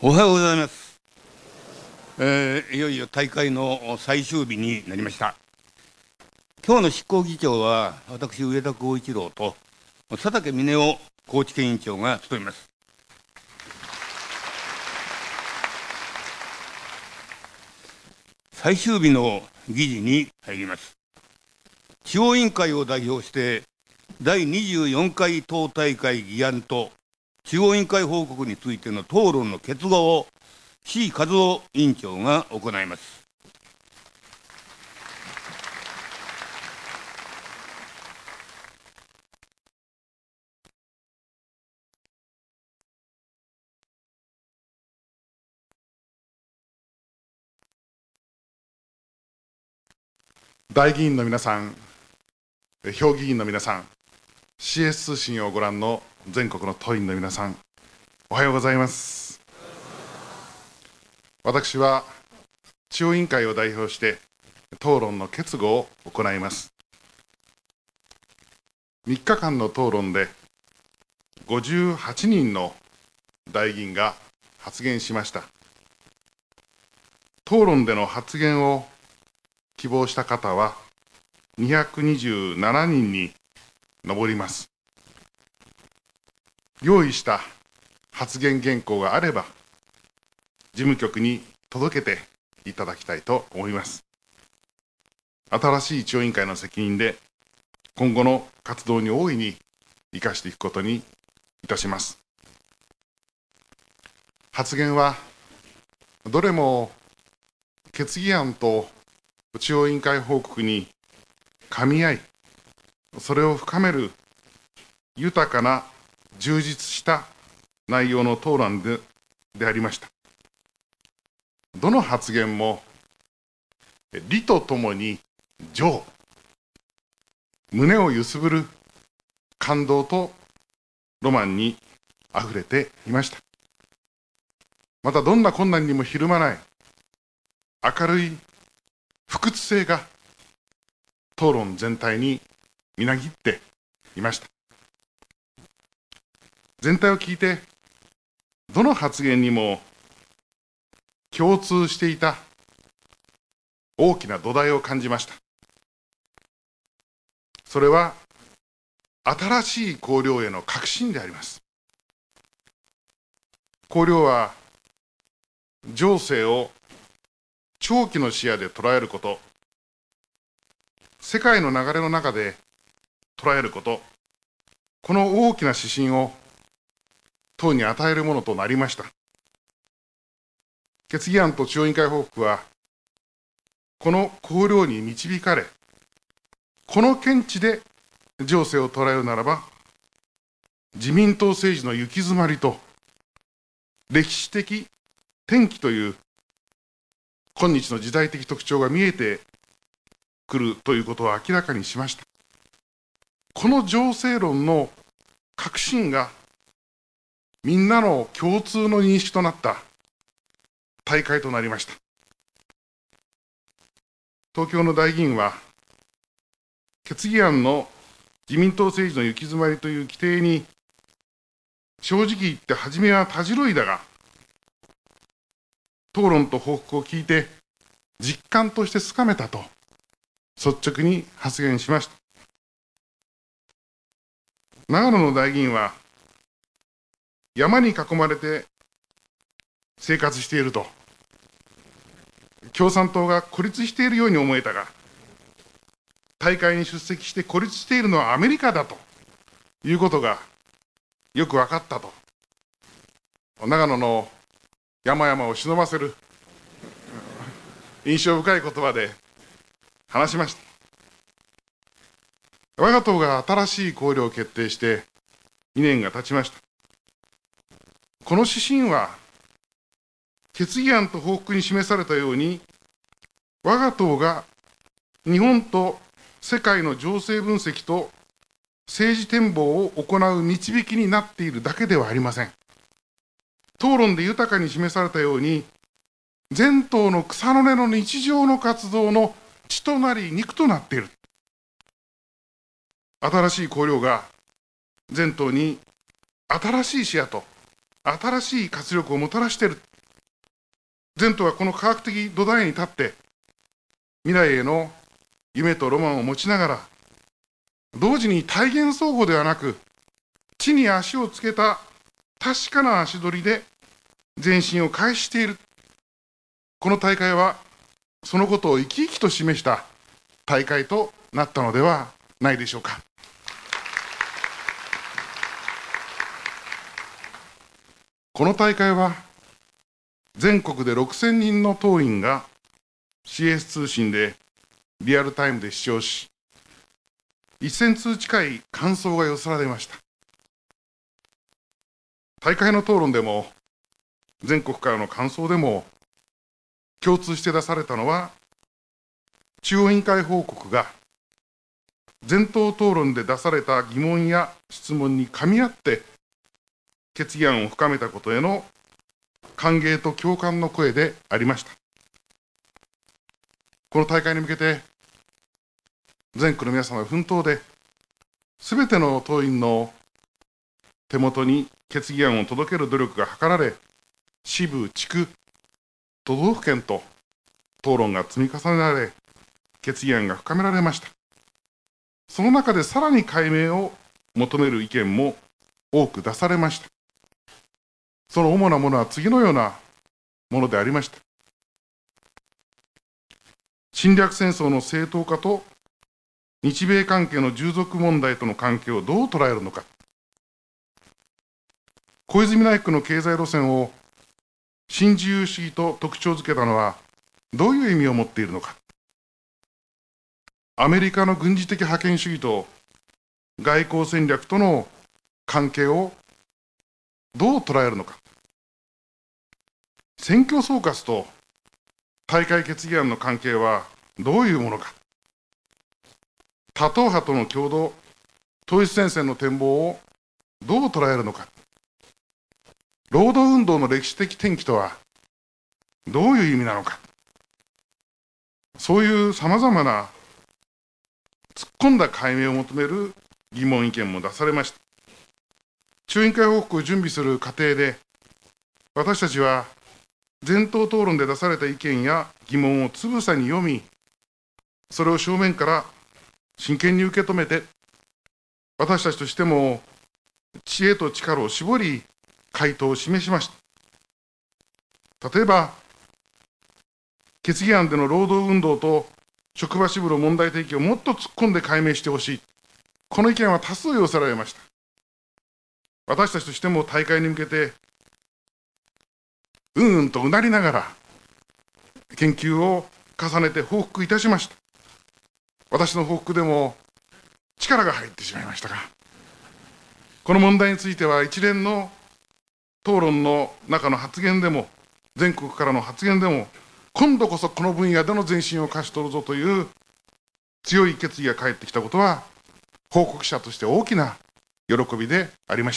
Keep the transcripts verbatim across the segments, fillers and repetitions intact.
おはようございます。えーいよいよ大会の最終日になりました。今日の執行議長は、私、上田浩一郎と佐竹峰夫高知県委員長が務めます。最終日の議事に入ります。地方委員会を代表して、だいにじゅうよんかい党大会議案と地方委員会報告についての討論の結合を志位和夫委員長が行います。 大議員の皆さん、評議員の皆さん、シーエス 通信をご覧の全国の党員の皆さん、おはようございます。私は地方委員会を代表して討論の結合を行います。みっかかんの討論でごじゅうはちにんの大議員が発言しました。討論での発言を希望した方はにひゃくにじゅうななにんに上ります。用意した発言原稿があれば、事務局に届けていただきたいと思います。新しい地方委員会の責任で、今後の活動に大いに生かしていくことにいたします。発言は、どれも決議案と地方委員会報告に噛み合い、それを深める豊かな充実した内容の討論で、でありました。どの発言も理とともに情、胸を揺すぶる感動とロマンにあふれていました。またどんな困難にもひるまない明るい不屈性が討論全体にみなぎっていました。全体を聞いて、どの発言にも共通していた大きな土台を感じました。それは、新しい綱領への革新であります。綱領は、情勢を長期の視野で捉えること、世界の流れの中で捉えること、この大きな指針を党に与えるものとなりました。決議案と地方委員会報告は、この綱領に導かれ、この見地で情勢を捉えるならば、自民党政治の行き詰まりと、歴史的転機という今日の時代的特徴が見えてくるということを明らかにしました。この情勢論の革新がみんなの共通の認識となった大会となりました。東京の大議員は、決議案の自民党政治の行き詰まりという規定に、正直言って初めはたじろいだが、討論と報告を聞いて、実感としてつかめたと、率直に発言しました。長野の大議員は、山に囲まれて生活していると、共産党が孤立しているように思えたが、大会に出席して孤立しているのはアメリカだということがよく分かったと、長野の山々を忍ばせる印象深い言葉で話しました。我が党が新しい綱領を決定してにねんが経ちました。この指針は、決議案と報告に示されたように、我が党が日本と世界の情勢分析と政治展望を行う導きになっているだけではありません。討論で豊かに示されたように、全党の草の根の日常の活動の血となり肉となっている。新しい綱領が全党に新しい視野と新しい活力をもたらしている。 前途はこの科学的土台に立って、未来への夢とロマンを持ちながら、同時に体現相互ではなく、地に足をつけた確かな足取りで前進を開始している。この大会は、そのことを生き生きと示した大会となったのではないでしょうか。この大会は、全国でろくせんにんの党員が シーエス 通信でリアルタイムで視聴し、せん通近い感想が寄せられました。大会の討論でも、全国からの感想でも、共通して出されたのは、中央委員会報告が、全党討論で出された疑問や質問に噛み合って、決議案を深めたことへの歓迎と共感の声でありました。この大会に向けて、全国の皆様が奮闘で、すべての党員の手元に決議案を届ける努力が図られ、支部、地区、都道府県と討論が積み重ねられ、決議案が深められました。その中でさらに解明を求める意見も多く出されました。その主なものは次のようなものでありました。侵略戦争の正当化と日米関係の従属問題との関係をどう捉えるのか。小泉内閣の経済路線を新自由主義と特徴づけたのはどういう意味を持っているのか。アメリカの軍事的覇権主義と外交戦略との関係をどう捉えるのか。選挙総括と大会決議案の関係はどういうものか。多党派との共同、統一戦線の展望をどう捉えるのか。労働運動の歴史的転機とはどういう意味なのか。そういうさまざまな突っ込んだ解明を求める疑問意見も出されました。中委員会報告を準備する過程で、私たちは全党討論で出された意見や疑問をつぶさに読み、それを正面から真剣に受け止めて、私たちとしても知恵と力を絞り、回答を示しました。例えば、決議案での労働運動と職場支部の問題提起をもっと突っ込んで解明してほしい。この意見は多数寄せられました。私たちとしても大会に向けて、うんうんとうなりながら、研究を重ねて報告いたしました。私の報告でも力が入ってしまいましたが、この問題については一連の討論の中の発言でも、全国からの発言でも、今度こそこの分野での前進を勝ち取るぞという強い決意が返ってきたことは、報告者として大きな喜びでありました。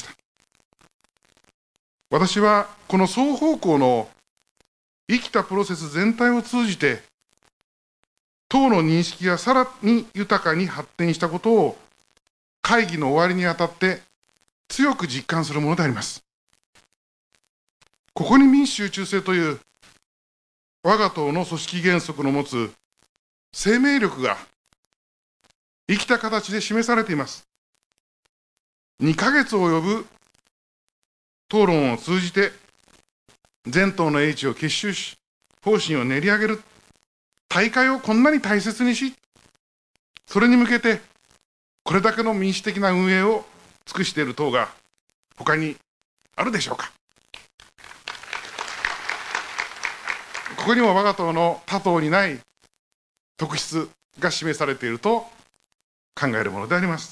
私はこの双方向の生きたプロセス全体を通じて、党の認識がさらに豊かに発展したことを会議の終わりにあたって強く実感するものであります。ここに民主集中性という我が党の組織原則の持つ生命力が生きた形で示されています。にかげつ及ぶ討論を通じて全党の英知を結集し、方針を練り上げる。大会をこんなに大切にし、それに向けてこれだけの民主的な運営を尽くしている党が他にあるでしょうか。ここにも我が党の他党にない特質が示されていると考えるものであります。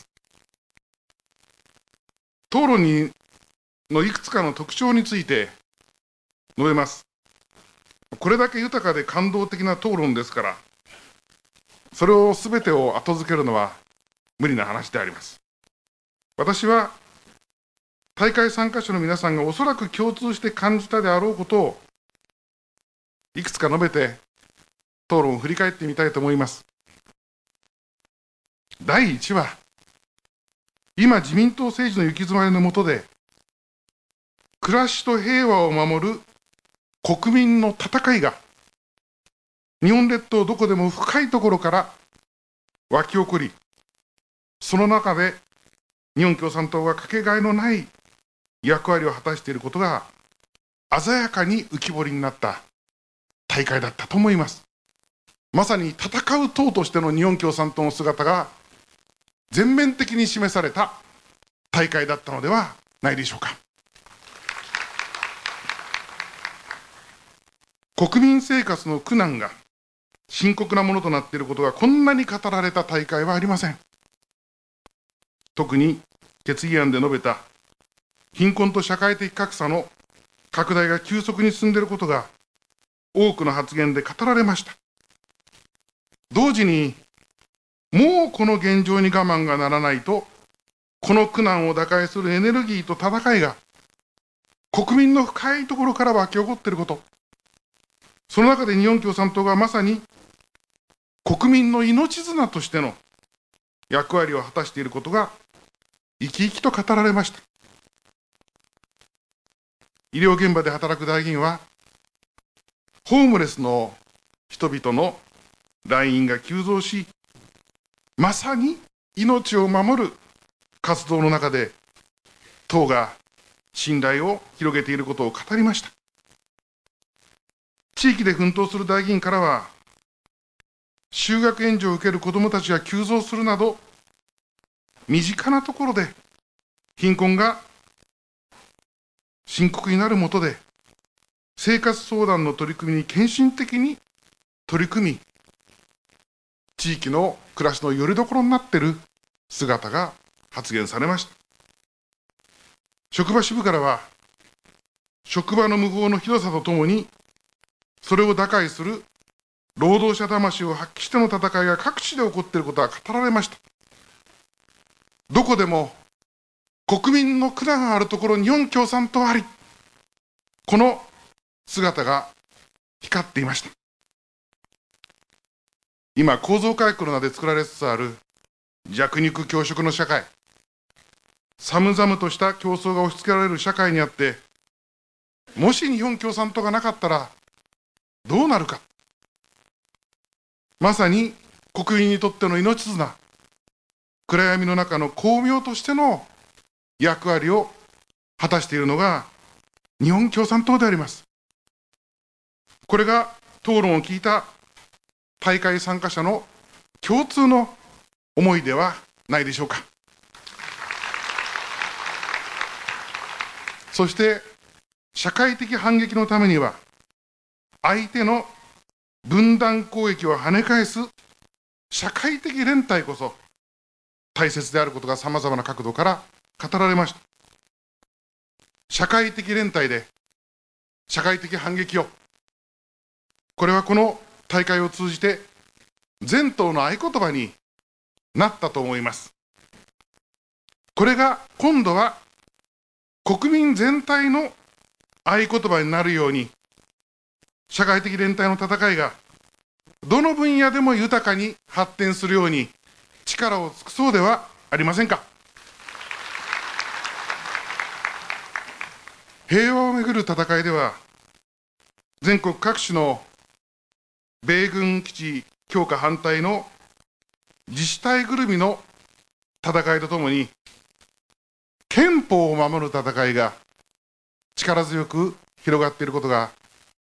討論にのいくつかの特徴について述べます。これだけ豊かで感動的な討論ですから、それをすべてを後付けるのは無理な話であります。私は大会参加者の皆さんがおそらく共通して感じたであろうことをいくつか述べて討論を振り返ってみたいと思います。だいいちは、今自民党政治の行き詰まりの下で暮らしと平和を守る国民の戦いが、日本列島どこでも深いところから湧き起こり、その中で日本共産党がかけがえのない役割を果たしていることが鮮やかに浮き彫りになった大会だったと思います。まさに戦う党としての日本共産党の姿が全面的に示された大会だったのではないでしょうか。国民生活の苦難が深刻なものとなっていることがこんなに語られた大会はありません。特に決議案で述べた貧困と社会的格差の拡大が急速に進んでいることが多くの発言で語られました。同時に、もうこの現状に我慢がならないと、この苦難を打開するエネルギーと戦いが国民の深いところから湧き起こっていること、その中で日本共産党がまさに国民の命綱としての役割を果たしていることが生き生きと語られました。医療現場で働く代議員は、ホームレスの人々の来院が急増し、まさに命を守る活動の中で、党が信頼を広げていることを語りました。地域で奮闘する代議員からは、就学援助を受ける子どもたちが急増するなど、身近なところで貧困が深刻になるもとで、生活相談の取り組みに献身的に取り組み、地域の暮らしのよりどころになっている姿が発言されました。職場支部からは、職場の無法のひどさとともに、それを打開する労働者魂を発揮しての戦いが各地で起こっていることが語られました。どこでも国民の苦難があるところに日本共産党あり、この姿が光っていました。今、構造改革の名で作られつつある弱肉強食の社会、寒々とした競争が押し付けられる社会にあって、もし日本共産党がなかったらどうなるか。まさに国民にとっての命綱、暗闇の中の光明としての役割を果たしているのが日本共産党であります。これが討論を聞いた大会参加者の共通の思いではないでしょうか。そして社会的反撃のためには、相手の分断攻撃を跳ね返す社会的連帯こそ大切であることがさまざまな角度から語られました。社会的連帯で社会的反撃を、これはこの大会を通じて全党の合言葉になったと思います。これが今度は国民全体の合言葉になるように、社会的連帯の戦いがどの分野でも豊かに発展するように力を尽くそうではありませんか。平和をめぐる戦いでは、全国各地の米軍基地強化反対の自治体ぐるみの戦いとともに、憲法を守る戦いが力強く広がっていることが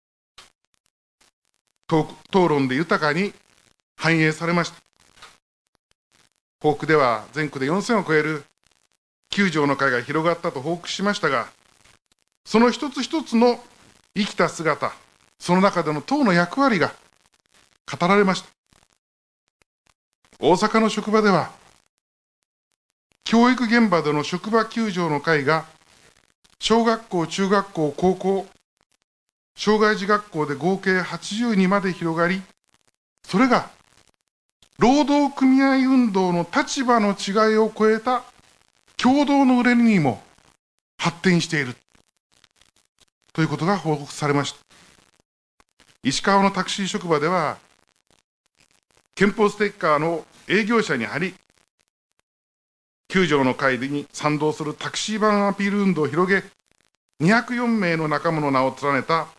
討論で豊かに反映されました。報告では全国でよんせんを超えるきゅう条の会が広がったと報告しましたが、その一つ一つの生きた姿、その中での党の役割が語られました。大阪の職場では、教育現場での職場きゅう条の会が小学校、中学校、高校、障害児学校で合計はちじゅうにまで広がり、それが労働組合運動の立場の違いを超えた共同の憂いにも発展しているということが報告されました。石川のタクシー職場では、憲法ステッカーの営業者に貼り、きゅう条の会に賛同するタクシー版アピール運動を広げ、にひゃくよんめいの仲間の名を連ねた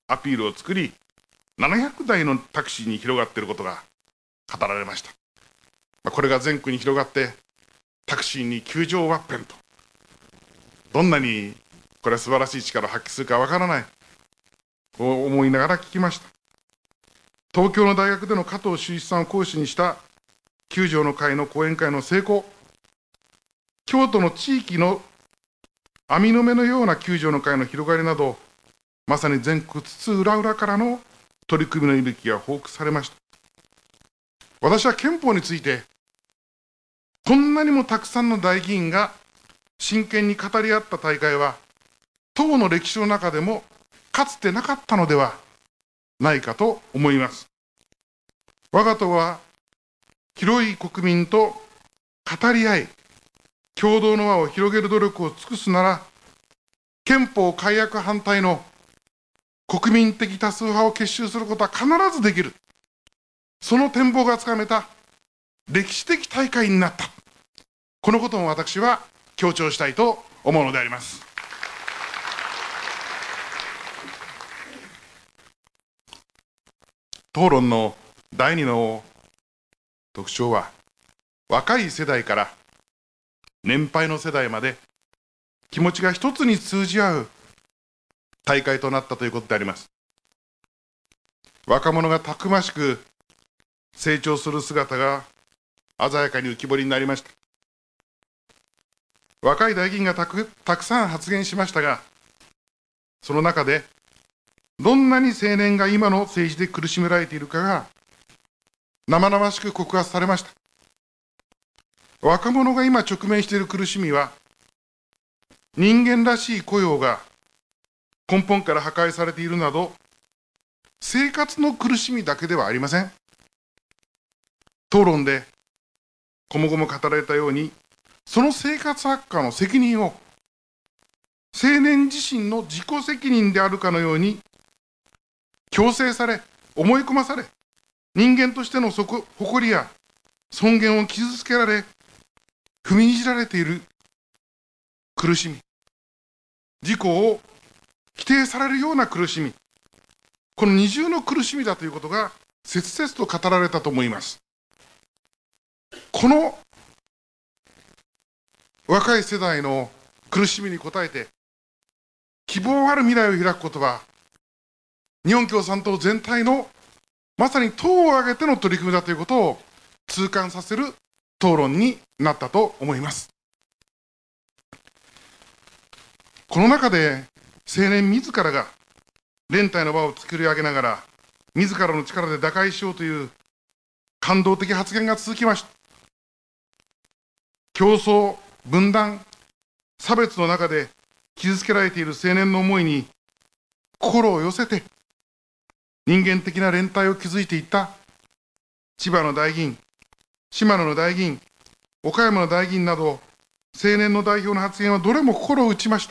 アピールを作り、ななひゃくだいのタクシーに広がっていることが語られました。これが全国に広がって、タクシーに球場ワッペンと、どんなにこれは素晴らしい力を発揮するかわからない、こう思いながら聞きました。東京の大学での加藤修一さんを講師にした球場の会の講演会の成功、京都の地域の網の目のような球場の会の広がりなど、まさに全国津々浦々からの取り組みの息吹が報告されました。私は憲法について、こんなにもたくさんの大議員が真剣に語り合った大会は、党の歴史の中でもかつてなかったのではないかと思います。我が党は広い国民と語り合い、共同の輪を広げる努力を尽くすなら、憲法改悪反対の国民的多数派を結集することは必ずできる。その展望がつかめた歴史的大会になった。このことも私は強調したいと思うのであります。討論の第二の特徴は、若い世代から年配の世代まで気持ちが一つに通じ合う大会となったということであります。若者がたくましく成長する姿が鮮やかに浮き彫りになりました。若い大議員がたく、たくさん発言しましたが、その中でどんなに青年が今の政治で苦しめられているかが生々しく告発されました。若者が今直面している苦しみは、人間らしい雇用が根本から破壊されているなど、生活の苦しみだけではありません。討論でこもごも語られたように、その生活悪化の責任を青年自身の自己責任であるかのように強制され、思い込まされ、人間としての誇りや尊厳を傷つけられ、踏みにじられている苦しみ、自己を否定されるような苦しみ、この二重の苦しみだということが切々と語られたと思います。この若い世代の苦しみに応えて、希望ある未来を開くことは、日本共産党全体のまさに党を挙げての取り組みだということを痛感させる討論になったと思います。この中で青年自らが連帯の場を作り上げながら、自らの力で打開しようという感動的発言が続きました。競争、分断、差別の中で傷つけられている青年の思いに心を寄せて、人間的な連帯を築いていった千葉の大議員、島根の大議員、岡山の大議員など、青年の代表の発言はどれも心を打ちました。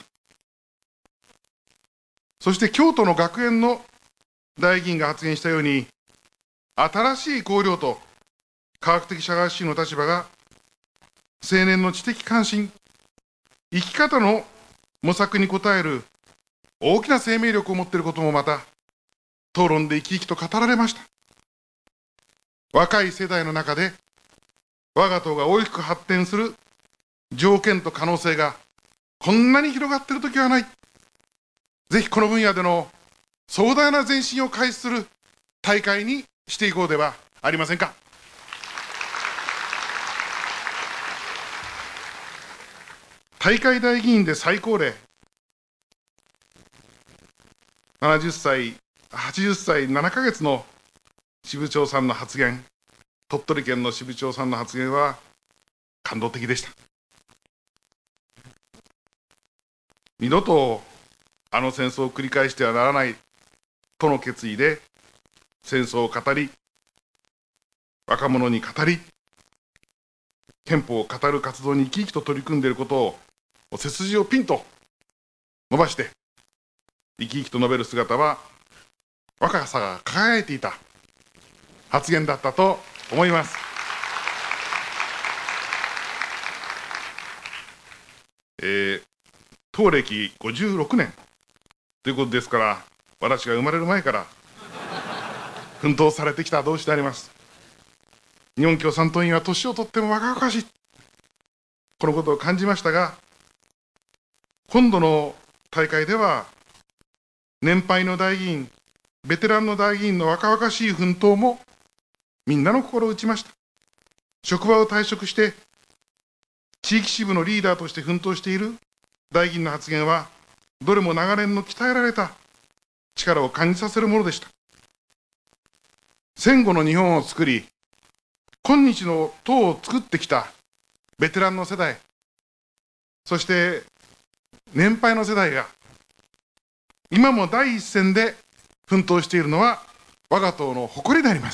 そして京都の学園の大議員が発言したように、新しい綱領と科学的社会主義の立場が青年の知的関心、生き方の模索に応える大きな生命力を持っていることもまた討論で生き生きと語られました。若い世代の中で我が党が大きく発展する条件と可能性がこんなに広がっているときはない。ぜひこの分野での壮大な前進を開始する大会にしていこうではありませんか。大会代議員で最高齢、ななじゅっさい、はちじゅっさいななかげつの支部長さんの発言、鳥取県の支部長さんの発言は感動的でした。二度とあの戦争を繰り返してはならないとの決意で戦争を語り、若者に語り、憲法を語る活動に生き生きと取り組んでいることを背筋をピンと伸ばして生き生きと述べる姿は若さが輝いていた発言だったと思います。えー、党歴ごじゅうろくねんということですから、 私が生まれる前から奮闘されてきた同志であります。日本共産党員は年をとっても若々しい、このことを感じましたが、今度の大会では、年配の代議員、ベテランの代議員の若々しい奮闘も、みんなの心を打ちました。職場を退職して、地域支部のリーダーとして奮闘している代議員の発言は、どれも長年の鍛えられた力を感じさせるものでした。戦後の日本を作り、今日の党を作ってきたベテランの世代、そして年配の世代が、今も第一線で奮闘しているのは、我が党の誇りであります。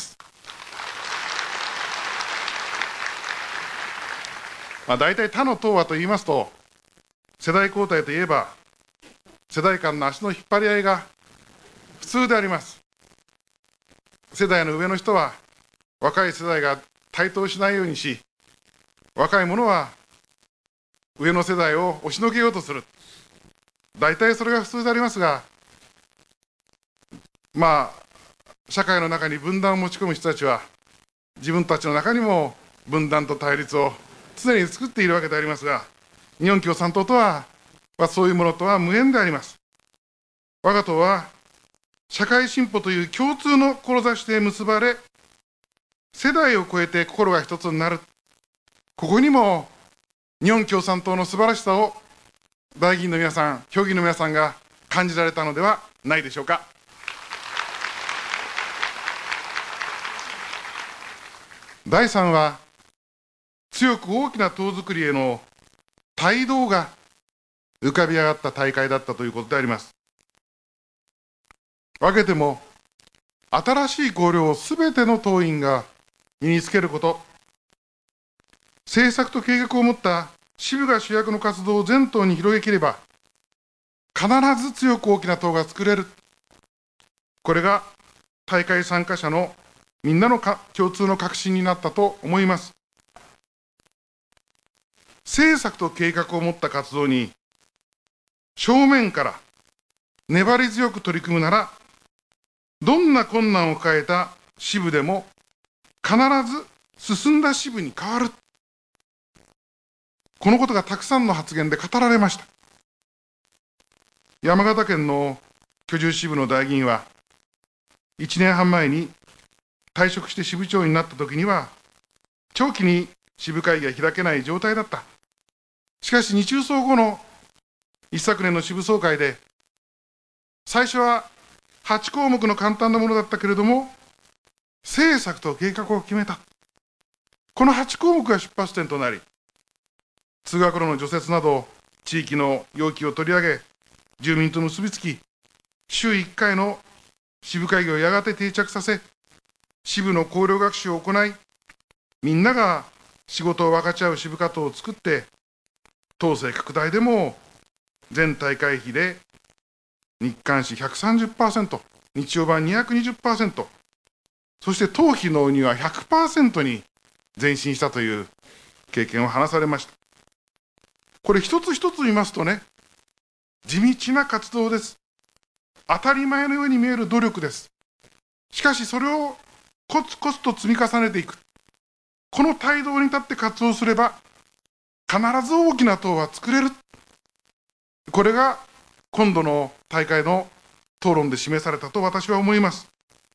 まあ、大体他の党はと言いますと、世代交代といえば、世代間の足の引っ張り合いが普通であります。世代の上の人は、若い世代が台頭しないようにし、若い者は上の世代を押しのけようとする。大体それが普通でありますが、まあ、社会の中に分断を持ち込む人たちは、自分たちの中にも分断と対立を常に作っているわけでありますが、日本共産党とは、まあ、そういうものとは無縁であります。我が党は、社会進歩という共通の志で結ばれ、世代を超えて心が一つになる。ここにも、日本共産党の素晴らしさを、代議員の皆さん、評議員の皆さんが感じられたのではないでしょうか。だいさんは、強く大きな党づくりへの帯同が浮かび上がった大会だったということであります。分けても、新しい綱領をすべての党員が身につけること、政策と計画を持った支部が主役の活動を全党に広げきれば、必ず強く大きな党が作れる。これが大会参加者のみんなの共通の確信になったと思います。政策と計画を持った活動に正面から粘り強く取り組むなら、どんな困難を抱えた支部でも必ず進んだ支部に変わる。このことがたくさんの発言で語られました。山形県の居住支部の代議員は、いちねんはん前に退職して支部長になったときには、長期に支部会議が開けない状態だった。しかし、日中総後の一昨年の支部総会で、最初ははちこうもくの簡単なものだったけれども、政策と計画を決めた。このはちこうもくが出発点となり、通学路の除雪など、地域の要求を取り上げ、住民と結びつき、週いっかいの支部会議をやがて定着させ、支部の綱領学習を行い、みんなが仕事を分かち合う支部活動を作って、党勢拡大でも全大会費で日刊紙 ひゃくさんじゅっパーセント、日曜版 にひゃくにじゅっパーセント、そして党費納入は ひゃくパーセント に前進したという経験を話されました。これ一つ一つ見ますとね、地道な活動です。当たり前のように見える努力です。しかしそれをコツコツと積み重ねていく。この帯同に立って活動すれば、必ず大きな党は作れる。これが今度の大会の討論で示されたと私は思います。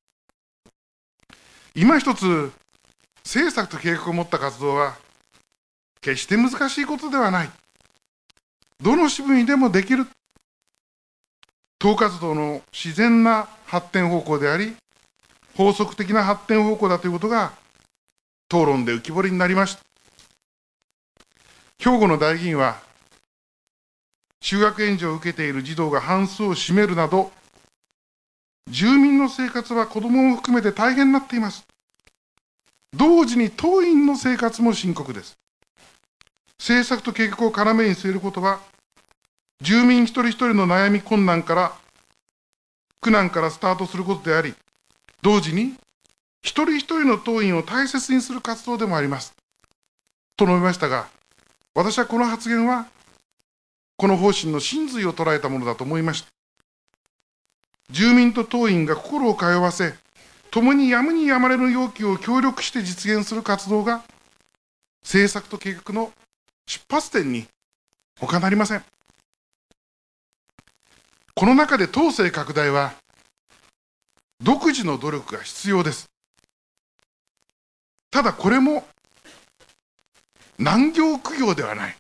今一つ、政策と計画を持った活動は、決して難しいことではない。どの支部にでもできる。党活動の自然な発展方向であり、法則的な発展方向だということが、討論で浮き彫りになりました。兵庫の代議員は、就学援助を受けている児童が半数を占めるなど、住民の生活は子どもも含めて大変になっています。同時に党員の生活も深刻です。政策と計画を要に据えることは、住民一人一人の悩み困難から、苦難からスタートすることであり、同時に一人一人の党員を大切にする活動でもあります。と述べましたが、私はこの発言は、この方針の真髄を捉えたものだと思いました。 住民と党員が心を通わせ、共にやむにやまれぬ要求を協力して実現する活動が、政策と計画の出発点に他なりません。この中で党勢拡大は、独自の努力が必要です。ただこれも、難行苦行ではない。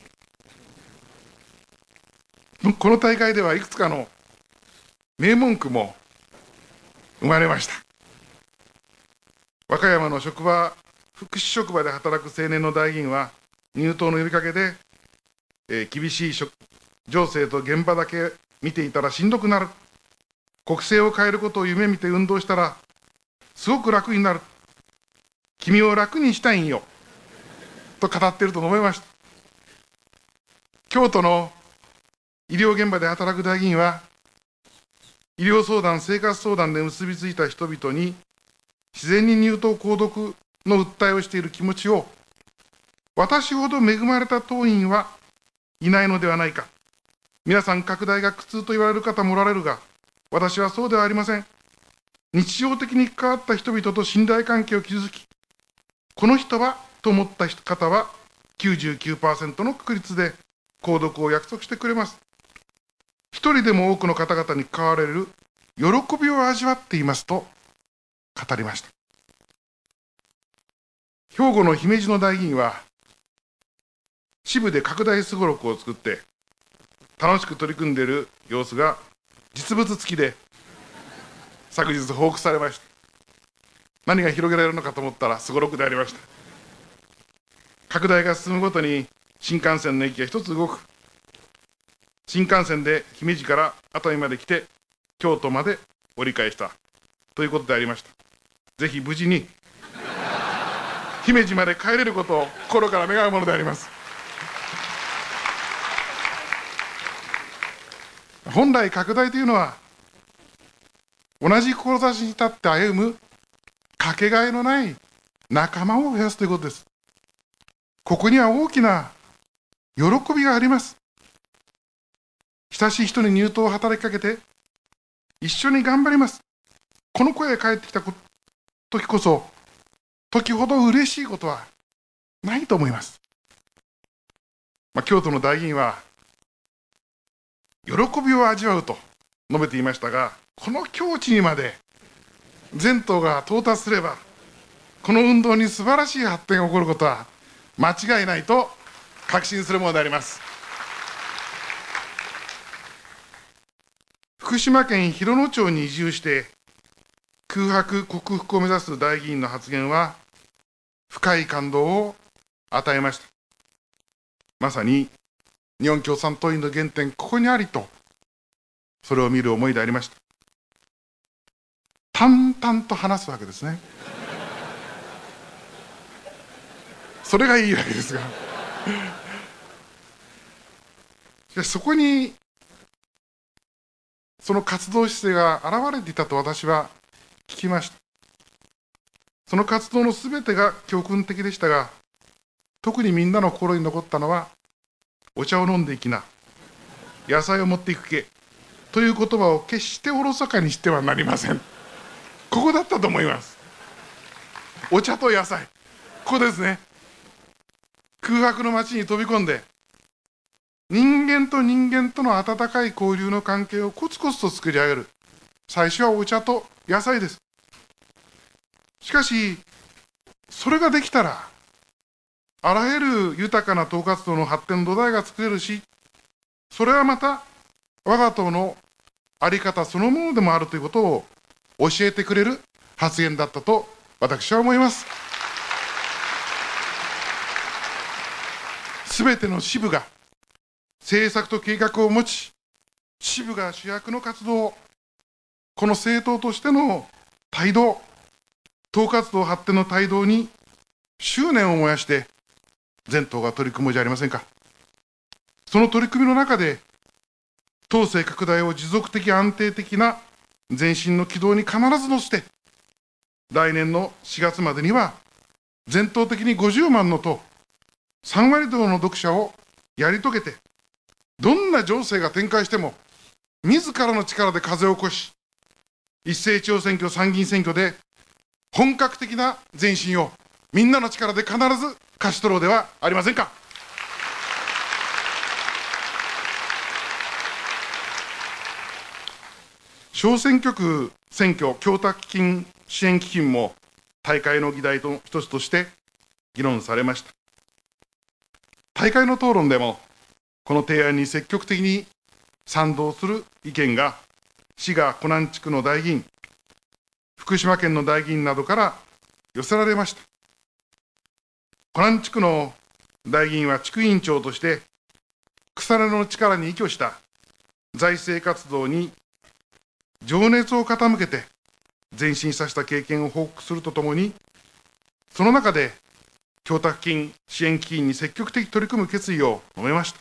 この大会ではいくつかの名文句も生まれました。和歌山の職場、福祉職場で働く青年の代議員は、入党の呼びかけで、えー、厳しい情勢と現場だけ見ていたらしんどくなる。国政を変えることを夢見て運動したら、すごく楽になる。君を楽にしたいんよ。と語っていると述べました。京都の医療現場で働く代議員は、医療相談、生活相談で結びついた人々に、自然に入党購読の訴えをしている気持ちを、私ほど恵まれた党員はいないのではないか。皆さん、拡大が苦痛と言われる方もおられるが、私はそうではありません。日常的に関わった人々と信頼関係を築き、この人はと思った方は きゅうじゅうきゅうパーセント の確率で購読を約束してくれます。一人でも多くの方々に関われる喜びを味わっていますと語りました。兵庫の姫路の代議員は、支部で拡大すごろくを作って楽しく取り組んでいる様子が実物付きで昨日報告されました。何が広げられるのかと思ったらすごろくでありました。拡大が進むごとに新幹線の駅が一つ動く。新幹線で姫路から熱海まで来て京都まで折り返したということでありました。ぜひ無事に姫路まで帰れることを心から願うものであります。本来拡大というのは、同じ志に立って歩むかけがえのない仲間を増やすということです。ここには大きな喜びがあります。親しい人に入党を働きかけて、一緒に頑張ります。この声が返ってきた時こそ、時ほど嬉しいことはないと思います。まあ、京都の代議員は、喜びを味わうと述べていましたが、この境地にまで全党が到達すれば、この運動に素晴らしい発展が起こることは間違いないと確信するものであります。福島県広野町に移住して空白克服を目指す代議員の発言は深い感動を与えました。まさに日本共産党員の原点、ここにありと、それを見る思いでありました。淡々と話すわけですね。それがいいわけですが。しかしそこに、その活動姿勢が現れていたと私は聞きました。その活動のすべてが教訓的でしたが、特にみんなの心に残ったのは、お茶を飲んでいきな、野菜を持っていくけ、という言葉を決しておろそかにしてはなりません。ここだったと思います。お茶と野菜、ここですね。空白の街に飛び込んで、人間と人間との温かい交流の関係をコツコツと作り上げる。最初はお茶と野菜です。しかし、それができたら、あらゆる豊かな党活動の発展の土台が作れるし、それはまた我が党のあり方そのものでもあるということを教えてくれる発言だったと私は思います。すべての支部が政策と計画を持ち、支部が主役の活動、この政党としての態度、党活動発展の態度に執念を燃やして全党が取り組むじゃありませんか。その取り組みの中で、党勢拡大を持続的安定的な前進の軌道に必ず乗せて、来年のしがつまでには全党的にごじゅうまんの党、さんわり党の読者をやり遂げて、どんな情勢が展開しても、自らの力で風を起こし、 一斉地方選挙、参議院選挙で、本格的な前進をみんなの力で必ず勝ち取ろうではありませんか。小選挙区選挙供託金支援基金も大会の議題の一つとして議論されました。大会の討論でも、この提案に積極的に賛同する意見が、滋賀湖南地区の代議員、福島県の代議員などから寄せられました。湖南地区の代議員は地区委員長として、草根の力に依拠した財政活動に情熱を傾けて前進させた経験を報告するとともに、その中で供託金支援基金に積極的に取り組む決意を述べました。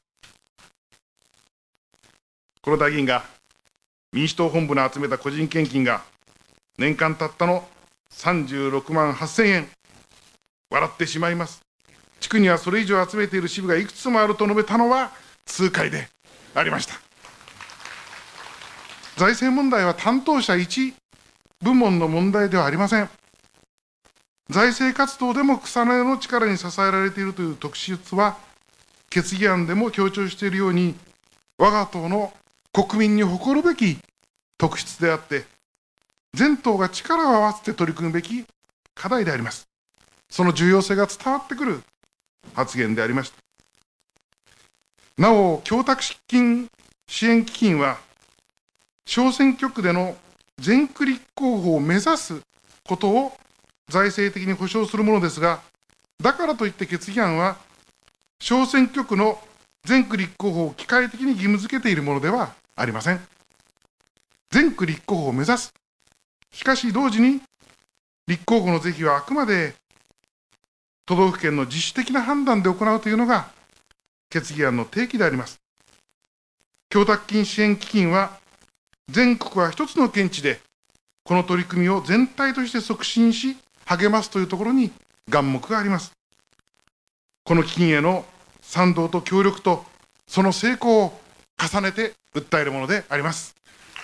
この代議員が民主党本部の集めた個人献金が年間たったのさんじゅうろくまんはっせんえん。笑ってしまいます。地区にはそれ以上集めている支部がいくつもあると述べたのは痛快でありました。財政問題は担当者一部門の問題ではありません。財政活動でも草根の力に支えられているという特質は、決議案でも強調しているように、我が党の国民に誇るべき特質であって、全党が力を合わせて取り組むべき課題であります。その重要性が伝わってくる発言でありました。なお、供託金支援基金は、小選挙区での全区立候補を目指すことを財政的に保障するものですが、だからといって決議案は、小選挙区の全区立候補を機械的に義務付けているものではありません。全区立候補を目指す。しかし同時に、立候補の是非はあくまで都道府県の自主的な判断で行うというのが決議案の提起であります。供託金支援基金は、全国は一つの見地で、この取り組みを全体として促進し、励ますというところに眼目があります。この基金への賛同と協力と、その成功を重ねて訴えるものであります。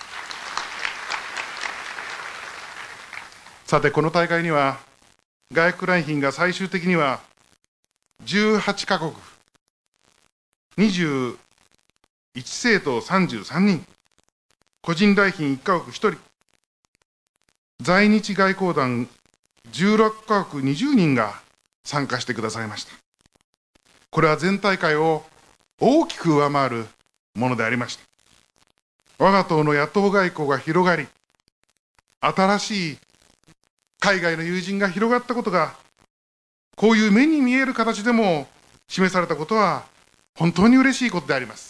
さて、この大会には、外国来賓が最終的にはじゅうはちかこく、にじゅういち政党さんじゅうさんにん、個人来賓いっかこくひとり、在日外交団じゅうろっかこくにじゅうにんが参加してくださいました。これは前大会を大きく上回るものでありました。我が党の野党外交が広がり、新しい海外の友人が広がったことが、こういう目に見える形でも示されたことは、本当に嬉しいことであります。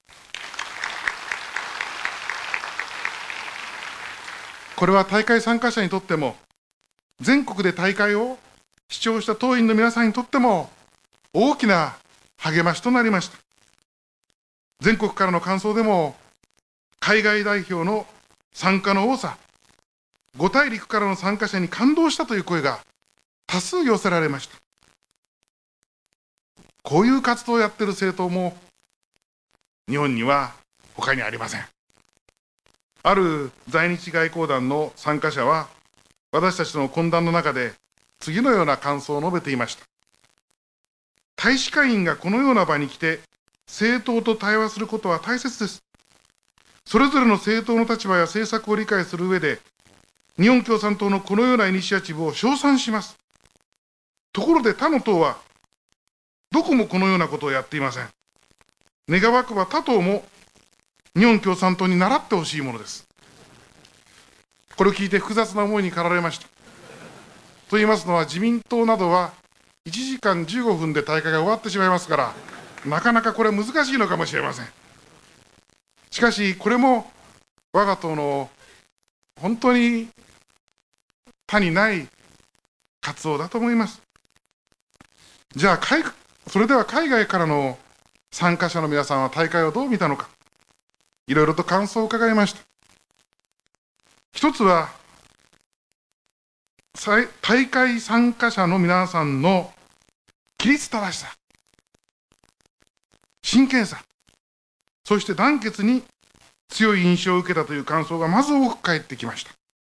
これは大会参加者にとっても、全国で大会を視聴した党員の皆さんにとっても、大きな励ましとなりました。全国からの感想でも、海外代表の参加の多さ、五大陸からの参加者に感動したという声が多数寄せられました。こういう活動をやっている政党も、日本には他にありません。ある在日外交団の参加者は、私たちの懇談の中で次のような感想を述べていました。大使館員がこのような場に来て、政党と対話することは大切です。それぞれの政党の立場や政策を理解する上で、日本共産党のこのようなイニシアチブを称賛します。ところで他の党は、どこもこのようなことをやっていません。願わくば他党も日本共産党に倣ってほしいものです。これを聞いて複雑な思いに駆られました。と言いますのは、自民党などはいちじかんじゅうごふんで大会が終わってしまいますから、なかなかこれは難しいのかもしれません。しかし、これも我が党の本当に他にない活動だと思います。じゃあ、それでは海外からの参加者の皆さんは大会をどう見たのか、いろいろと感想を伺いました。一つは、大会参加者の皆さんの規律正しさ、真剣さ、そして団結に強い印象を受けたという感想がまず多く返ってきました。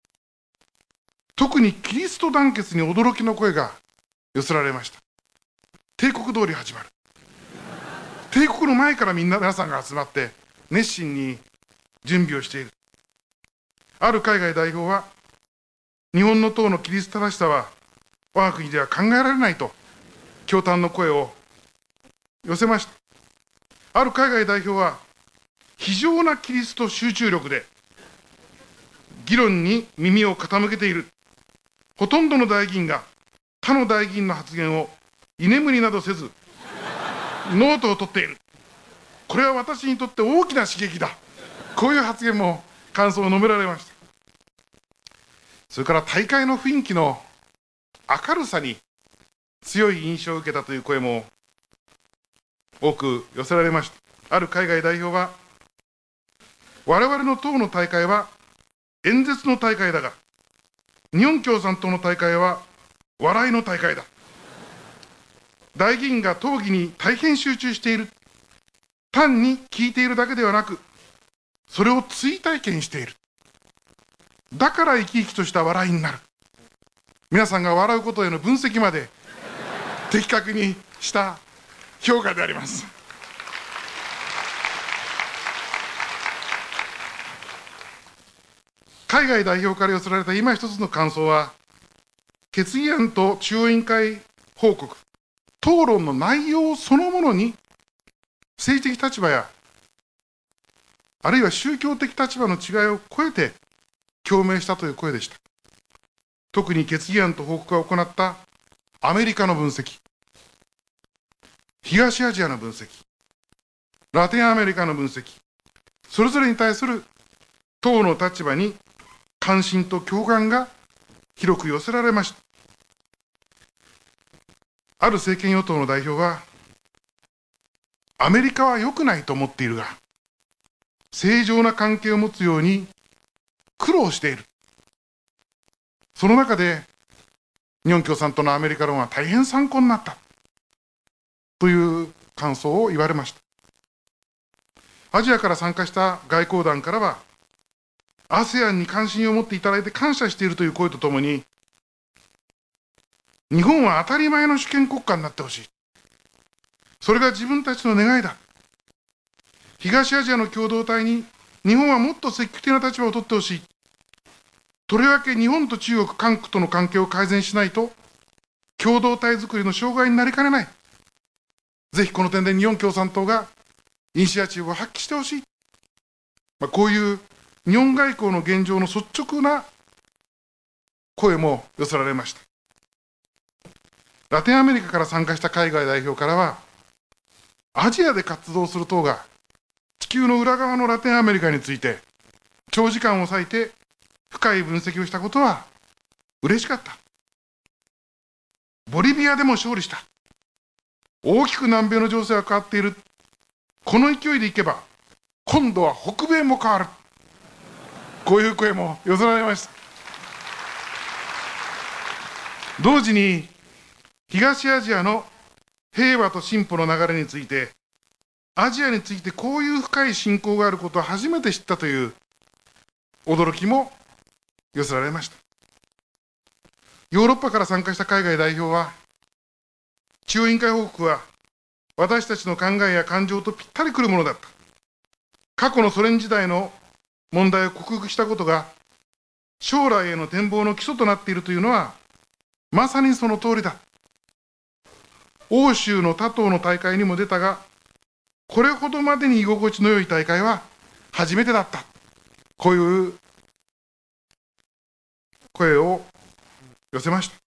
特にキリスト団結に驚きの声が寄せられました。帝国通り始まる。帝国の前からみんな、皆さんが集まって熱心に準備をしている。ある海外代表は、日本の党のキリスト正しさは我が国では考えられないと驚嘆の声を寄せました。ある海外代表は、非常なキリスト集中力で議論に耳を傾けている。ほとんどの代議員が他の代議員の発言を居眠りなどせずノートを取っている。これは私にとって大きな刺激だ。こういう発言も感想を述べられました。それから大会の雰囲気の明るさに強い印象を受けたという声も多く寄せられました。ある海外代表は、我々の党の大会は演説の大会だが、日本共産党の大会は笑いの大会だ。代議員が討議に大変集中している。単に聞いているだけではなく、それを追体験している。だから生き生きとした笑いになる。皆さんが笑うことへの分析まで的確にした評価であります。海外代表から寄せられた今一つの感想は、決議案と中央委員会報告、討論の内容そのものに政治的立場や、あるいは宗教的立場の違いを超えて共鳴したという声でした。特に決議案と報告が行ったアメリカの分析、東アジアの分析、ラテンアメリカの分析、それぞれに対する党の立場に関心と共感が広く寄せられました。ある政権与党の代表は、アメリカは良くないと思っているが、正常な関係を持つように苦労している。その中で、日本共産党のアメリカ論は大変参考になった。という感想を言われました。アジアから参加した外交団からは、アセアン に関心を持っていただいて感謝しているという声とともに、日本は当たり前の主権国家になってほしい。それが自分たちの願いだ。東アジアの共同体に日本はもっと積極的な立場を取ってほしい。とりわけ日本と中国、韓国との関係を改善しないと、共同体づくりの障害になりかねない。ぜひこの点で日本共産党がイニシアチブを発揮してほしい。まあ、こういう日本外交の現状の率直な声も寄せられました。ラテンアメリカから参加した海外代表からは、アジアで活動する党が地球の裏側のラテンアメリカについて長時間を割いて深い分析をしたことは嬉しかった。ボリビアでも勝利した。大きく南米の情勢が変わっている。この勢いでいけば、今度は北米も変わる。こういう声も寄せられました。同時に、東アジアの平和と進歩の流れについて、アジアについてこういう深い信仰があることを初めて知ったという驚きも寄せられました。ヨーロッパから参加した海外代表は、中央委員会報告は私たちの考えや感情とぴったりくるものだった。過去のソ連時代の問題を克服したことが将来への展望の基礎となっているというのはまさにその通りだ。欧州の他党の大会にも出たが、これほどまでに居心地の良い大会は初めてだった。こういう声を寄せました。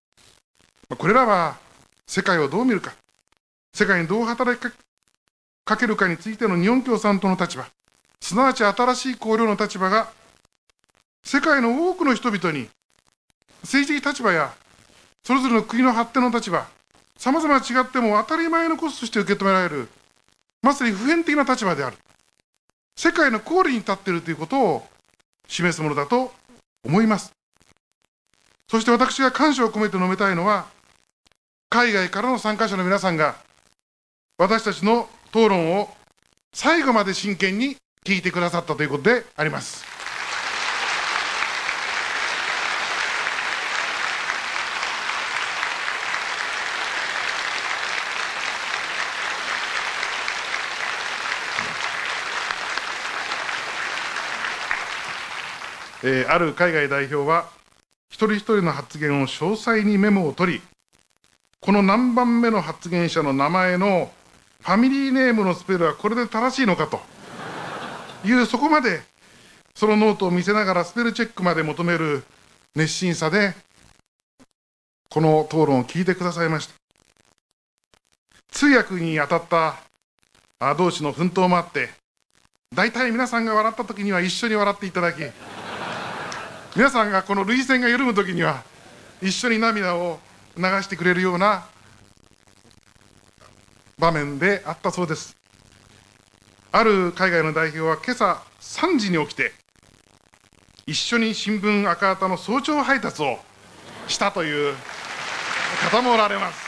これらは世界をどう見るか、世界にどう働きかけるかについての日本共産党の立場、すなわち新しい綱領の立場が、世界の多くの人々に政治的立場やそれぞれの国の発展の立場、さまざま違っても当たり前のこととして受け止められる、まさに普遍的な立場である。世界の公理に立っているということを示すものだと思います。そして私が感謝を込めて述べたいのは、海外からの参加者の皆さんが、私たちの討論を最後まで真剣に聞いてくださったということであります。 えーある海外代表は、一人一人の発言を詳細にメモを取り、この何番目の発言者の名前のファミリーネームのスペルはこれで正しいのかという、そこまでそのノートを見せながらスペルチェックまで求める熱心さで、この討論を聞いてくださいました。通訳に当たった同士の奮闘もあって、大体皆さんが笑ったときには一緒に笑っていただき、皆さんがこの涙腺が緩むときには一緒に涙を流してくれるような場面であったそうです。ある海外の代表は今朝さんじに起きて、一緒に新聞赤旗の早朝配達をしたという方もおられます。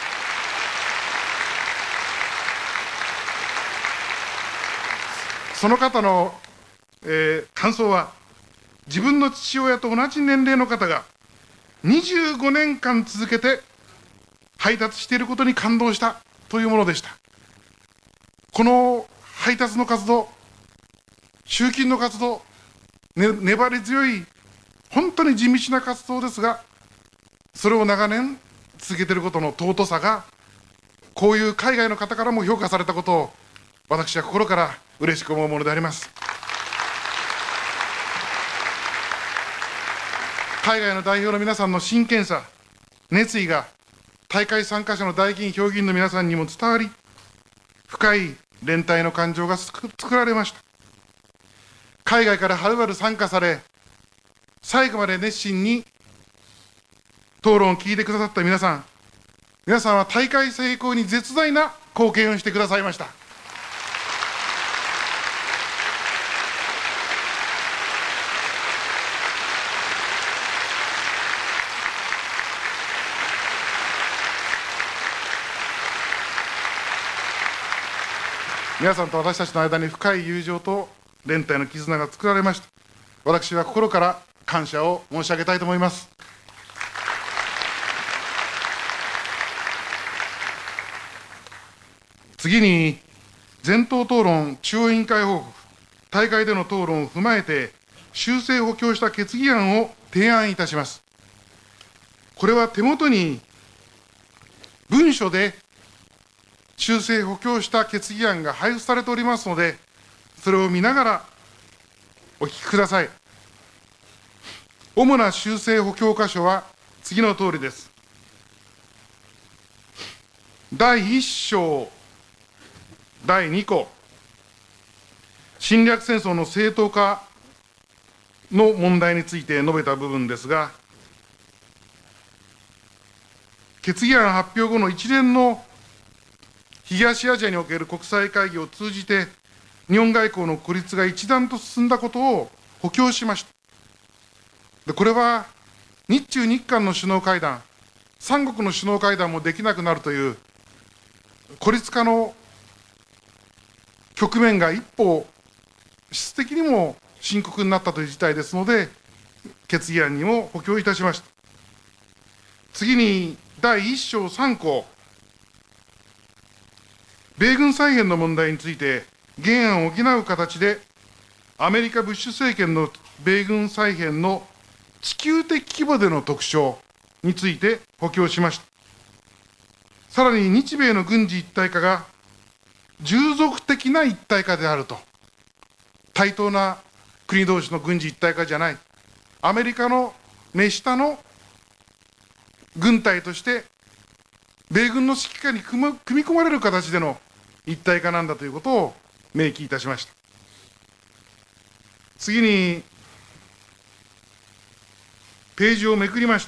その方の、えー感想は、自分の父親と同じ年齢の方がにじゅうごねんかん続けて配達していることに感動したというものでした。この配達の活動、集金の活動、ね、粘り強い、本当に地道な活動ですが、それを長年続けていることの尊さが、こういう海外の方からも評価されたことを、私は心から嬉しく思うものであります。海外の代表の皆さんの真剣さ、熱意が大会参加者の代議員、評議員の皆さんにも伝わり、深い連帯の感情が作られました。海外からはるばる参加され、最後まで熱心に討論を聞いてくださった皆さん、皆さんは大会成功に絶大な貢献をしてくださいました。皆さんと私たちの間に深い友情と連帯の絆が作られました。私は心から感謝を申し上げたいと思います。次に、全党討論中央委員会報告、大会での討論を踏まえて、修正補強した決議案を提案いたします。これは手元に文書で修正補強した決議案が配布されておりますので、それを見ながらお聞きください。主な修正補強箇所は次のとおりです。だいいっ章、だいに項、侵略戦争の正当化の問題について述べた部分ですが、決議案発表後の一連の東アジアにおける国際会議を通じて、日本外交の孤立が一段と進んだことを補強しました。で、これは日中日韓の首脳会談、三国の首脳会談もできなくなるという孤立化の局面が一歩、質的にも深刻になったという事態ですので、決議案にも補強いたしました。次に、だいいっ章さん項、米軍再編の問題について、原案を補う形で、アメリカ・ブッシュ政権の米軍再編の地球的規模での特徴について補強しました。さらに日米の軍事一体化が従属的な一体化であると。対等な国同士の軍事一体化じゃない。アメリカの目下の軍隊として、米軍の指揮下に組み込まれる形での一体化なんだということを明記いたしました。次に、ページをめくりまして、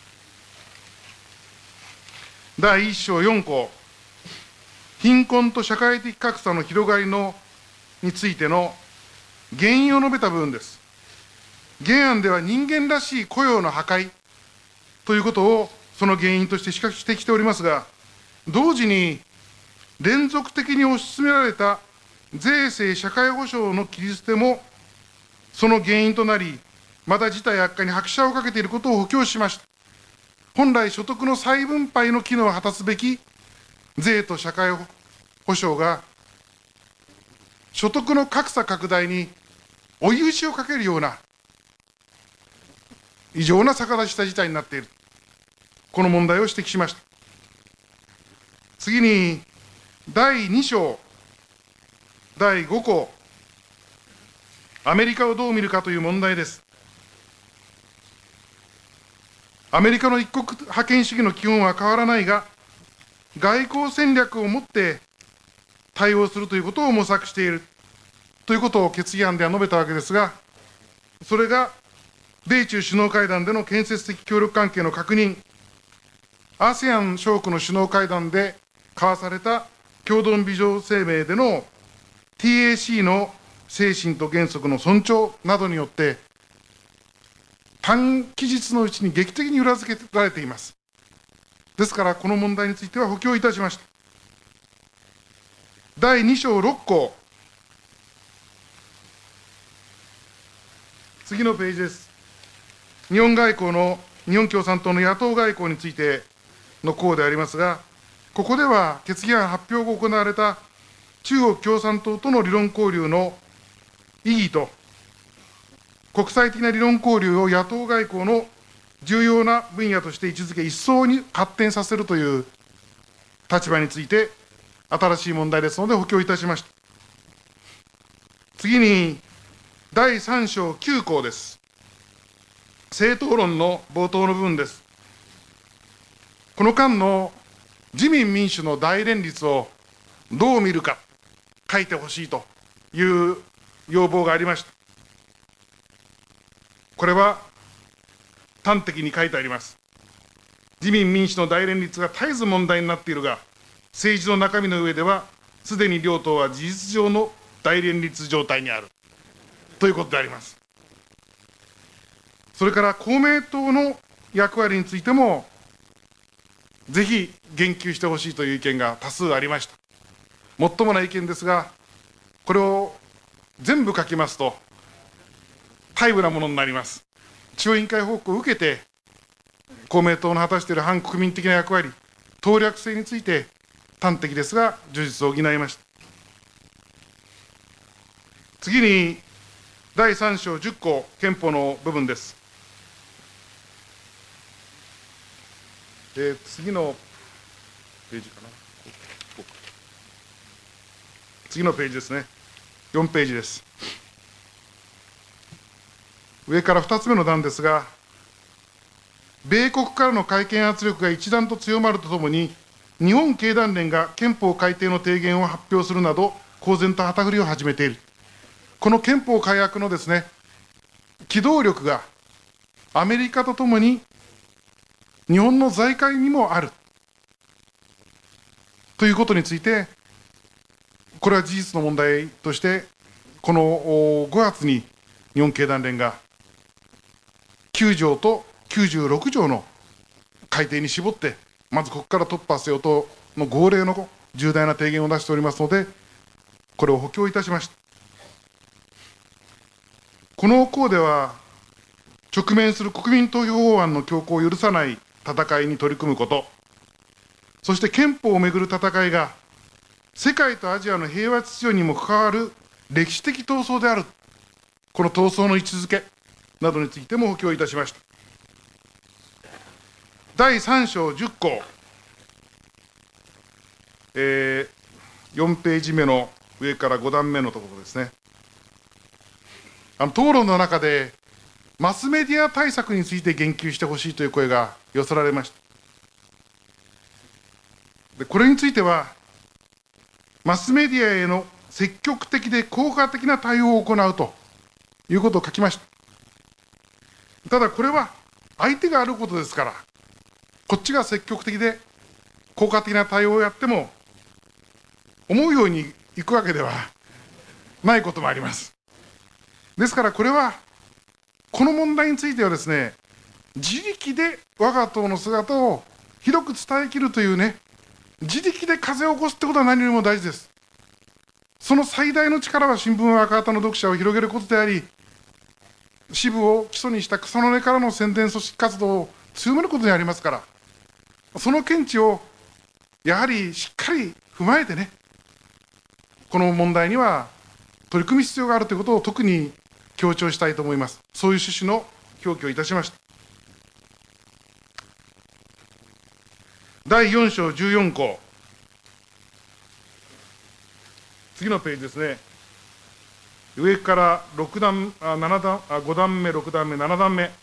だいいっ章よん項、貧困と社会的格差の広がりのについての原因を述べた部分です。原案では人間らしい雇用の破壊ということをその原因として指摘してきておりますが、同時に連続的に推し進められた税制社会保障の切り捨てもその原因となり、また事態悪化に拍車をかけていることを補強しました。本来所得の再分配の機能を果たすべき税と社会保障が所得の格差拡大に追い打ちをかけるような異常な逆立ちした事態になっている。この問題を指摘しました。次に、だいに章、だいご項、アメリカをどう見るかという問題です。アメリカの一国覇権主義の基本は変わらないが、外交戦略をもって対応するということを模索しているということを決議案では述べたわけですが、それが米中首脳会談での建設的協力関係の確認、アセアン 諸国の首脳会談で交わされた共同ビジョン声明での ティーエーシー の精神と原則の尊重などによって、短期日のうちに劇的に裏付けられています。ですから、この問題については補強いたしました。だいに章ろっ項、次のページです。日本外交の、日本共産党の野党外交についての項でありますが、ここでは決議案発表後行われた中国共産党との理論交流の意義と、国際的な理論交流を野党外交の重要な分野として位置づけ、一層に発展させるという立場について、新しい問題ですので補強いたしました。次に、だいさん章きゅう項です。政党論の冒頭の部分です。この間の自民民主の大連立をどう見るか書いてほしいという要望がありました。これは端的に書いてあります。自民民主の大連立が絶えず問題になっているが、政治の中身の上では、すでに両党は事実上の大連立状態にあるということであります。それから公明党の役割についても、ぜひ言及してほしいという意見が多数ありました。もっともな意見ですが、これを全部書きますと、大部なものになります。中央委員会報告を受けて、公明党の果たしている反国民的な役割、党略性について、端的ですが、叙述を補いました。次に、だいさん章じゅっ項、憲法の部分です。えー、次のページかな。次のページですね。よんページです。上からふたつめの段ですが、米国からの改憲圧力が一段と強まるとともに、日本経団連が憲法改定の提言を発表するなど、公然と旗振りを始めている。この憲法改悪のですね、機動力がアメリカとともに日本の財界にもあるということについて、これは事実の問題として、このごがつに日本経団連がきゅう条ときゅうじゅうろく条の改定に絞って、まずここから突破せよとの号令の重大な提言を出しておりますので、これを補強いたしました。この項では、直面する国民投票法案の強行を許さない戦いに取り組むこと、そして憲法をめぐる戦いが、世界とアジアの平和秩序にも関わる歴史的闘争である、この闘争の位置づけなどについても補強いたしました。だいさん章じゅっ項、えー、よんページ目の上からご段目のところですね。あの討論の中で、マスメディア対策について言及してほしいという声が寄せられました。で、これについては、マスメディアへの積極的で効果的な対応を行うということを書きました。ただこれは相手があることですから、こっちが積極的で効果的な対応をやっても、思うようにいくわけではないこともあります。ですからこれは、この問題についてはですね、自力で我が党の姿を広く伝えきるというね、自力で風を起こすってことは何よりも大事です。その最大の力は新聞赤旗の読者を広げることであり、支部を基礎にした草の根からの宣伝組織活動を強めることにありますから、その見地をやはりしっかり踏まえてね、この問題には取り組む必要があるということを特に強調したいと思います。そういう趣旨の表記をいたしました。 だいよん章じゅうよん項、次のページですね。上からろく段、あなな段、あご段目、ろく段目、なな段目。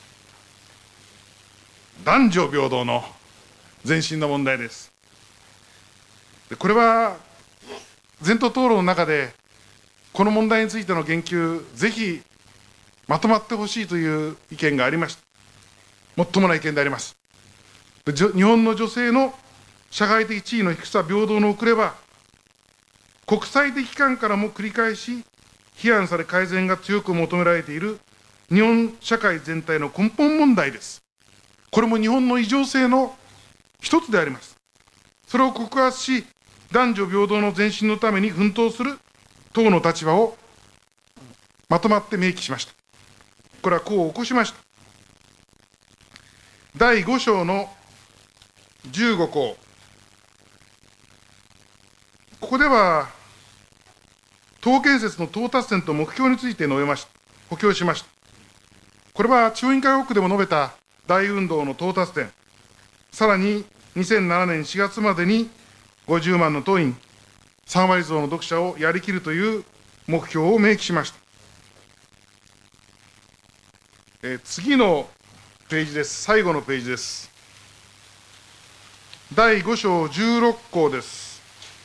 男女平等の前進の問題です。でこれは、前頭討論の中で、この問題についての言及、ぜひまとまってほしいという意見がありました。もっともな意見であります。で日本の女性の社会的地位の低さ、平等の遅れは、国際的機関からも繰り返し批判され、改善が強く求められている日本社会全体の根本問題です。これも日本の異常性の一つであります。それを告発し、男女平等の前進のために奮闘する党の立場をまとまって明記しました。これは功を起こしました。だいご章のじゅうご項。ここでは、党建設の到達点と目標について述べました。補強しました。これは中央委員会報告でも述べた大運動の到達点、さらににせんななねんしがつまでにごじゅうまんの党員、さん割増の読者をやりきるという目標を明記しました。えー、次のページです。最後のページです。だいご章じゅうろっ項です。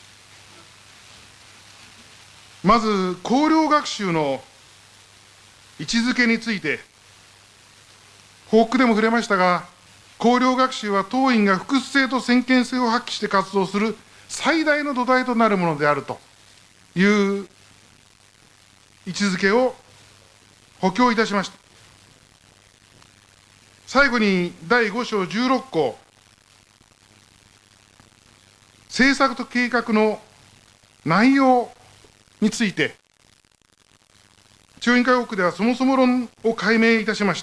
まず、綱領学習の位置づけについて、報告でも触れましたが、綱領学習は党員が複数性と先見性を発揮して活動する最大の土台となるものであるという位置づけを補強いたしました。最後にだいご章じゅうろっ項、政策と計画の内容について、中央委員会報告ではそもそも論を解明いたしました。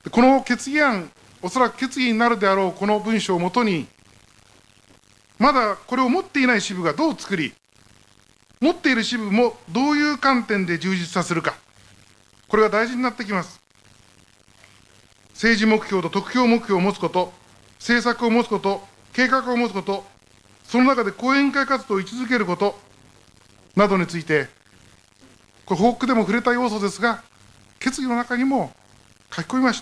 この決議案、おそらく決議になるであろうこの文書をもとに、まだこれを持っていない支部がどう作り、持っている支部もどういう観点で充実させるか、これが大事になってきます。政治目標と得票目標を持つこと、政策を持つこと、計画を持つこと、その中で講演会活動を位置づけることなどについて、これ報告でも触れた要素ですが、決議の中にも書き込みました。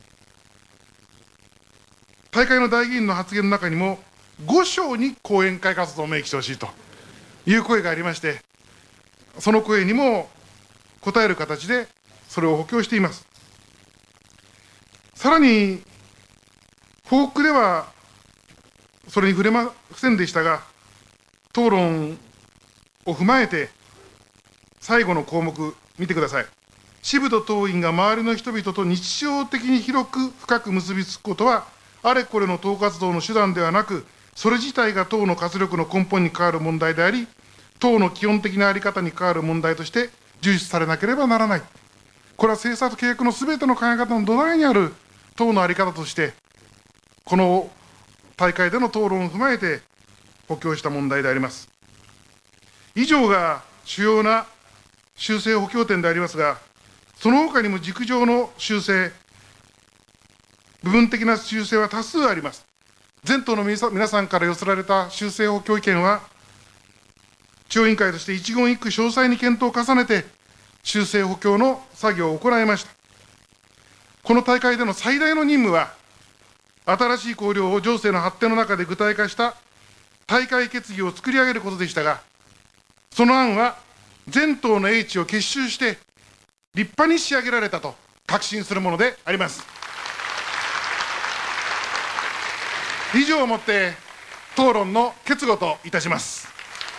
大会の代議員の発言の中にも、ご章に講演会活動を明記してほしいという声がありまして、その声にも応える形で、それを補強しています。さらに、報告では、それに触れませんでしたが、討論を踏まえて、最後の項目、見てください。支部と党員が周りの人々と日常的に広く深く結びつくことは、あれこれの党活動の手段ではなく、それ自体が党の活力の根本に関わる問題であり、党の基本的な在り方に関わる問題として重視されなければならない。これは政策と計画のすべての考え方の土台にある党の在り方として、この大会での討論を踏まえて補強した問題であります。以上が主要な修正補強点でありますが、その他にも軸上の修正、部分的な修正は多数あります。全党の皆さんから寄せられた修正補強意見は、中央委員会として一言一句詳細に検討を重ねて、修正補強の作業を行いました。この大会での最大の任務は、新しい綱領を情勢の発展の中で具体化した大会決議を作り上げることでしたが、その案は全党の英知を結集して、立派に仕上げられたと確信するものであります。以上をもって討論の結語といたします。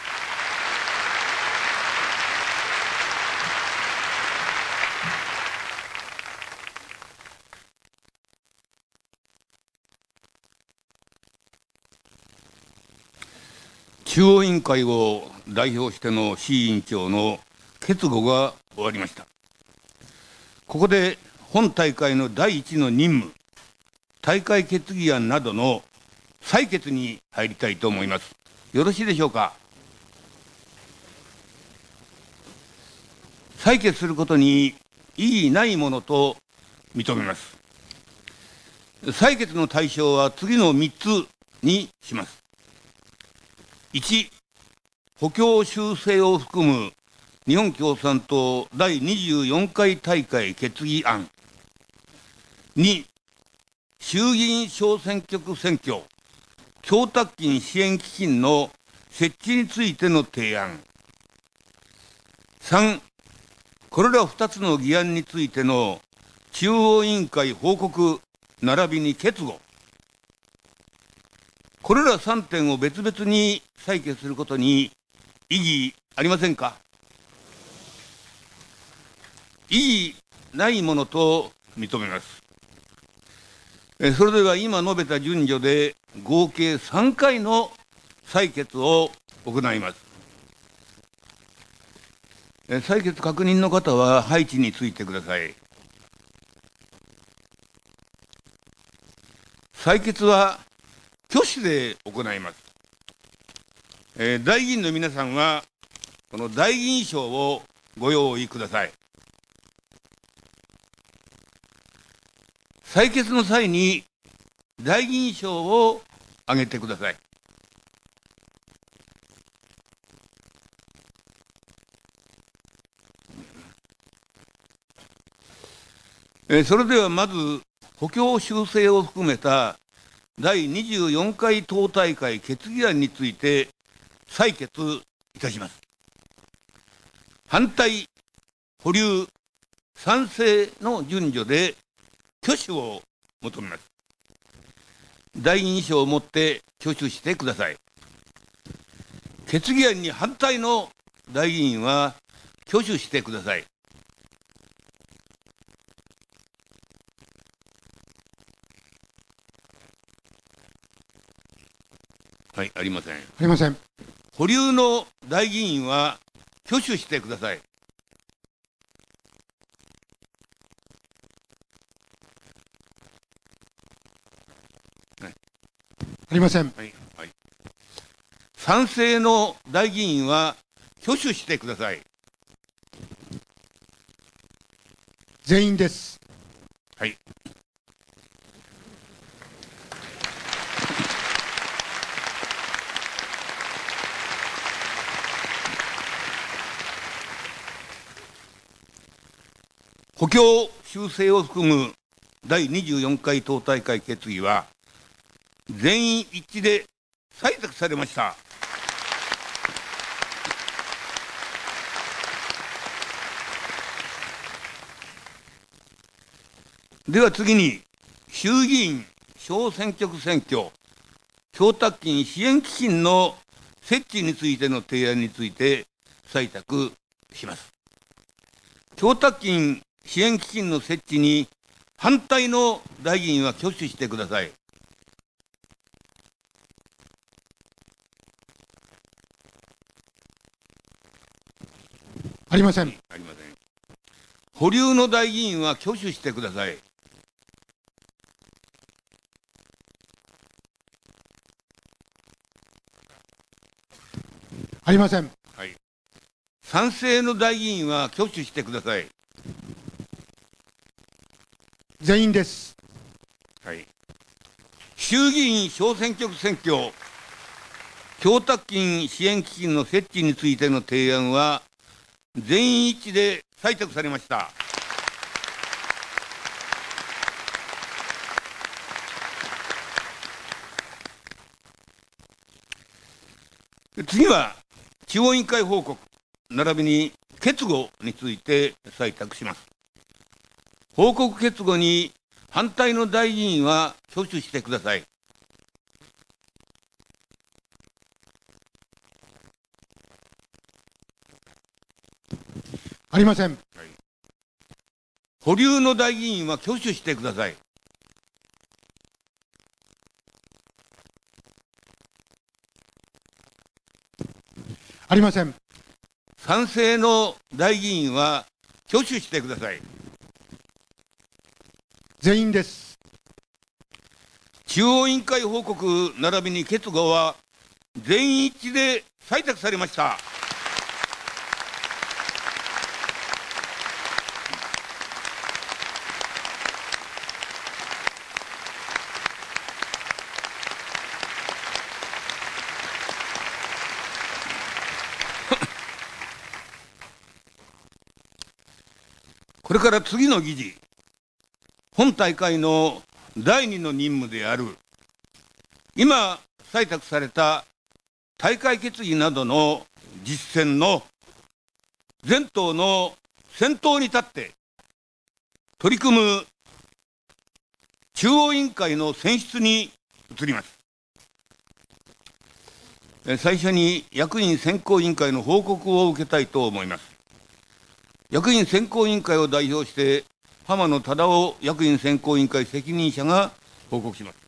中央委員会を代表しての志位委員長の結語が終わりました。ここで本大会の第一の任務、大会決議案などの採決に入りたいと思います。よろしいでしょうか。採決することに異議ないものと認めます。 採決の対象は次のみっつにします。いち、補強修正を含む日本共産党第にじゅうよんかい大会決議案。に、衆議院小選挙区選挙、供託金支援基金の設置についての提案。さん、これらふたつの議案についての中央委員会報告並びに決議。これらさんてんを別々に採決することに異議ありませんか。異議ないものと認めます。それでは今述べた順序で合計さんかいの採決を行います。採決確認の方は配置についてください。採決は挙手で行います。えー、代議員の皆さんはこの代議員証をご用意ください。採決の際に代議員証を挙げてください。えー、それではまず補強修正を含めた第にじゅうよんかい党大会決議案について採決いたします。反対、保留、賛成の順序で挙手を求めます。代議員証を持って挙手してください。決議案に反対の代議員は挙手してください。はい、ありません。ありません。 保留の代議員は挙手してください。 はい、ありません。 はいはい、賛成の代議員は挙手してください。 全員です。 はい。補強修正を含む第にじゅうよんかい党大会決議は全員一致で採択されました。では次に衆議院小選挙区選挙供託金支援基金の設置についての提案について採択します。供託金支援基金の設置に反対の代議員は挙手してください。 ありません。 ありません。保留の代議員は挙手してください。 ありません。 はい。賛成の代議員は挙手してください。 全員です。 はい。衆議院小選挙区選挙供託金支援基金の設置についての提案は全員一致で採択されました。次は地方委員会報告並びに決議について採択します。報告決議に反対の代議員は挙手してください。 ありません。はい、 保留の代議員は挙手してください。 ありません。 賛成の代議員は挙手してください。 全員です。 中央委員会報告並びに決議は全員一致で採択されました。 これから次の議事、本大会の第二の任務である、今採択された大会決議などの実践の全党の先頭に立って取り組む中央委員会の選出に移ります。最初に役員選考委員会の報告を受けたいと思います。役員選考委員会を代表して浜野忠夫役員選考委員会責任者が報告します。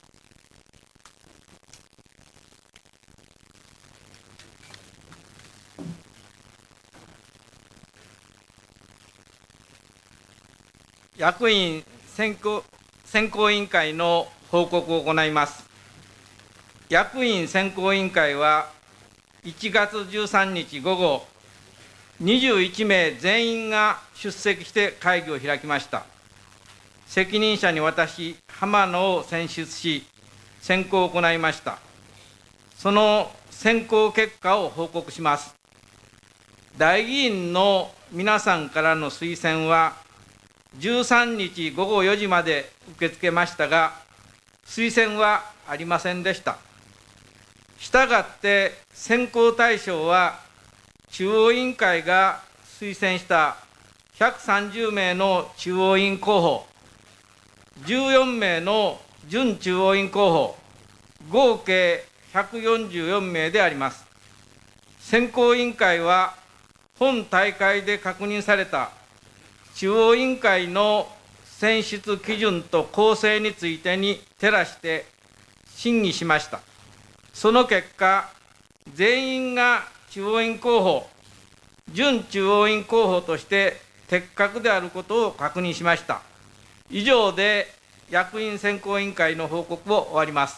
役員選考、選考委員会の報告を行います。役員選考委員会はいちがつじゅうさんにち午後、にじゅういちめい全員が出席して会議を開きました。責任者に私、浜野を選出し、選考を行いました。その選考結果を報告します。代議員の皆さんからの推薦は、じゅうさんにち午後よじまで受け付けましたが、推薦はありませんでした。したがって選考対象は、中央委員会が推薦したひゃくさんじゅうめいの中央委員候補、じゅうよんめいの準中央委員候補、合計ひゃくよんじゅうよんめいであります。選考委員会は、本大会で確認された中央委員会の選出基準と構成についてに照らして審議しました。その結果、全員が中央委員候補、準中央委員候補として適格であることを確認しました。以上で役員選考委員会の報告を終わります。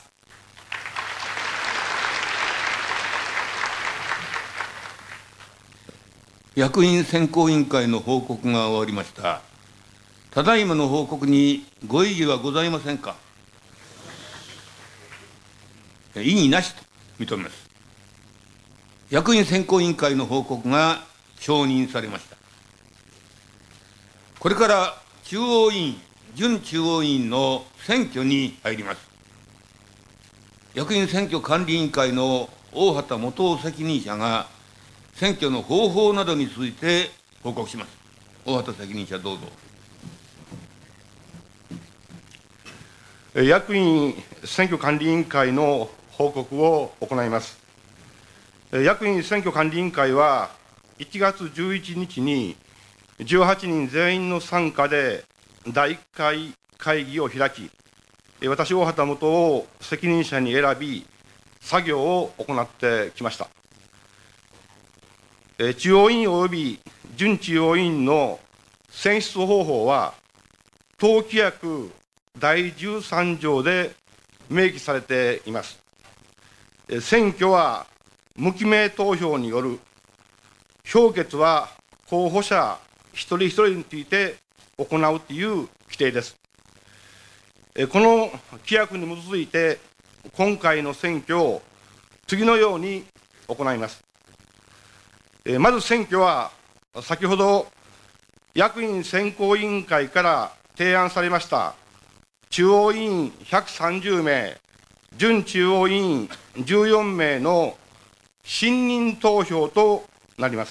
役員選考委員会の報告が終わりました。ただいまの報告にご異議はございませんか。異議なしと認めます。役員選考委員会の報告が承認されました。これから中央委員、準中央委員の選挙に入ります。役員選挙管理委員会の大畑元夫責任者が選挙の方法などについて報告します。大畑責任者、どうぞ。 役員選挙管理委員会の報告を行います。役員選挙管理委員会はいちがつじゅういちにちにじゅうはちにん全員の参加でだいいっかい会議を開き、私、大畑元を責任者に選び、作業を行ってきました。中央委員及び準中央委員の選出方法は、党規約だいじゅうさんじょうで明記されています。選挙は無記名投票による、評決は候補者一人一人について行うという規定です。この規約に基づいて、今回の選挙を次のように行います。まず選挙は、先ほど役員選考委員会から提案されました中央委員ひゃくさんじゅうめい、準中央委員じゅうよんめいの信任投票となります。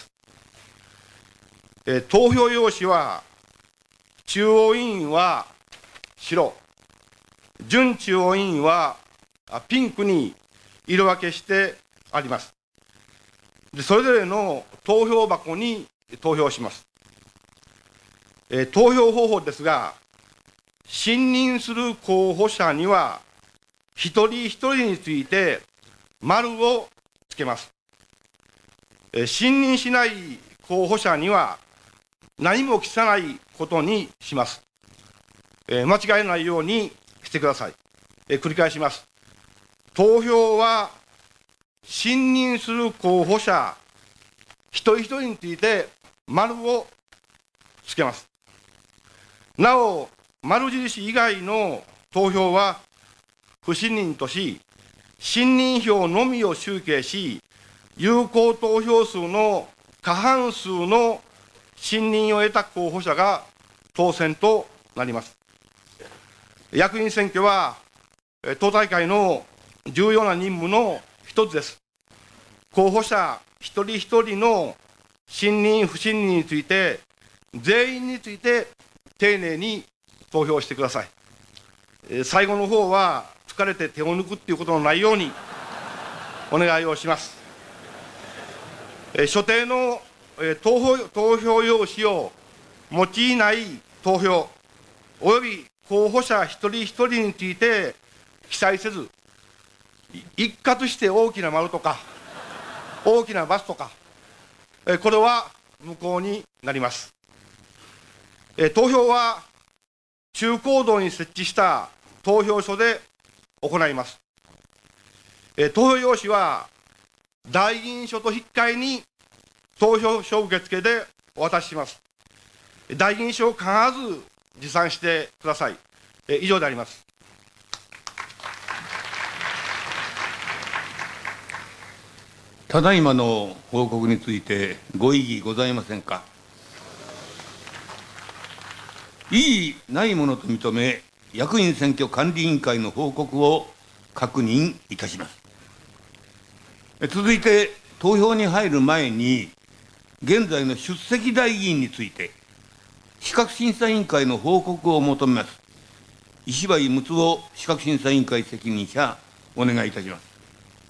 投票用紙は、中央委員は白、準中央委員はピンクに色分けしてあります。でそれぞれの投票箱に投票します。えー、投票方法ですが、信任する候補者には、一人一人について丸をつけます。えー、信任しない候補者には、何も記さないことにします。えー、間違えないようにしてください。えー、繰り返します。投票は、信任する候補者一人一人について丸をつけます。なお、丸印以外の投票は不信任とし、信任票のみを集計し、有効投票数の過半数の信任を得た候補者が当選となります。役員選挙は、党大会の重要な任務の一つです。候補者一人一人の信任、不信任について、全員について丁寧に投票してください。最後の方は疲れて手を抜くっていうことのないようにお願いをします。所定の投票、投票用紙を用いない投票、および候補者一人一人について記載せず、一括して大きな丸とか、大きなバスとか、これは無効になります。投票は中高道に設置した投票所で行います。投票用紙は代議員所と引き換えに投票所受付でお渡しします。代議員所を必ず持参してください。以上であります。 ただいまの報告についてご異議ございませんか。異議ないものと認め、役員選挙管理委員会の報告を確認いたします。続いて、投票に入る前に、現在の出席代議員について、資格審査委員会の報告を求めます。石橋睦夫資格審査委員会責任者、お願いいたします。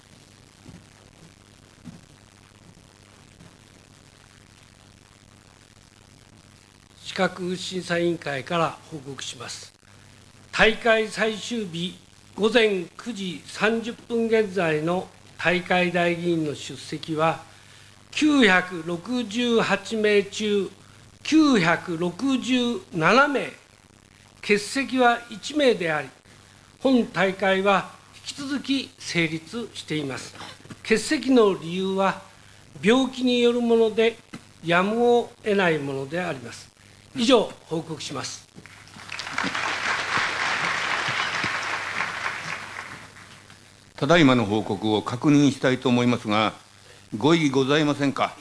資格審査委員会から報告します。大会最終日午前くじさんじゅっぷん現在の大会代議員の出席はきゅうひゃくろくじゅうはちめい中きゅうひゃくろくじゅうななめい、欠席はいちめいであり、本大会は引き続き成立しています。欠席の理由は病気によるものでやむを得ないものであります。以上、報告します。 ただいまの報告を確認したいと思いますが、ご異議ございませんか。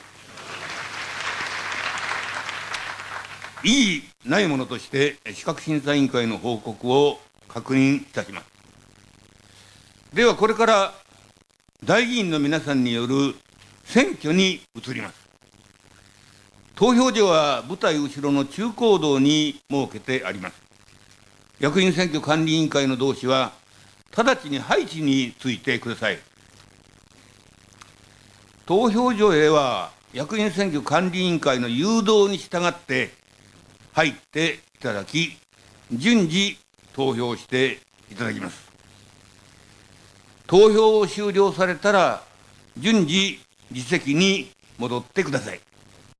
異議ないものとして、資格審査委員会の報告を確認いたします。では、これから代議員の皆さんによる選挙に移ります。投票所は舞台後ろの中高道に設けてあります。役員選挙管理委員会の同志は、直ちに配置についてください。投票所へは、役員選挙管理委員会の誘導に従って入っていただき、順次投票していただきます。投票を終了されたら、順次議席に戻ってください。